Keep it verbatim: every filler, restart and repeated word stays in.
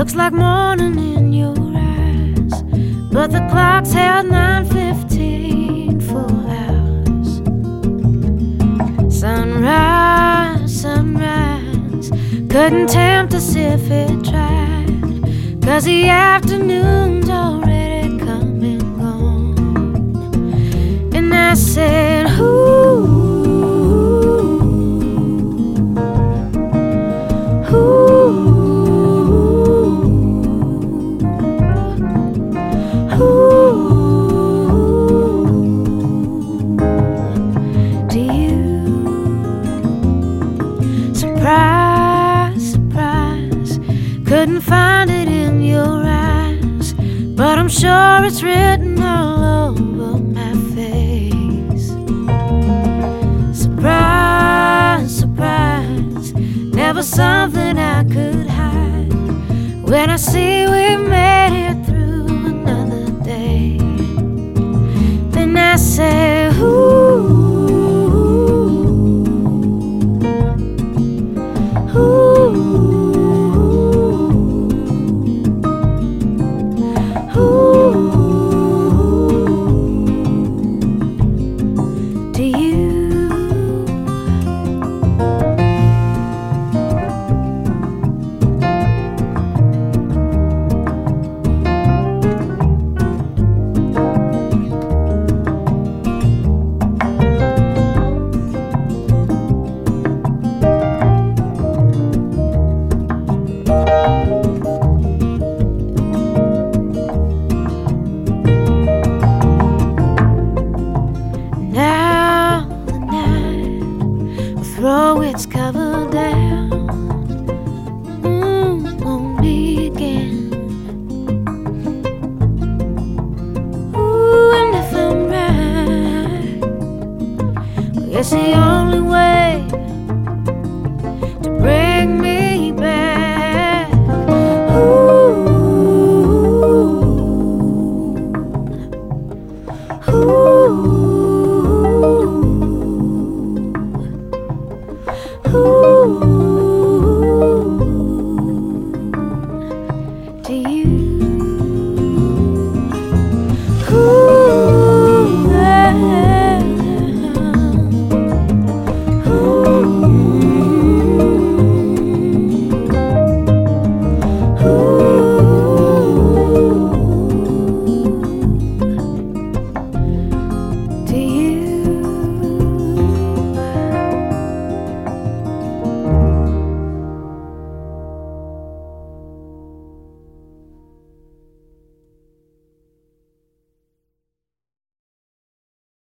Looks like morning in your eyes, but the clock's held nine fifteen, full hours. Sunrise, sunrise, couldn't tempt us if it tried, 'cause the afternoon's already come and gone. And I said, ooh, ooh, do you? Surprise, surprise, couldn't find it in your eyes, but I'm sure it's written all over my face. Surprise, surprise, never something I could hide. When I see we made it through another day, then I said,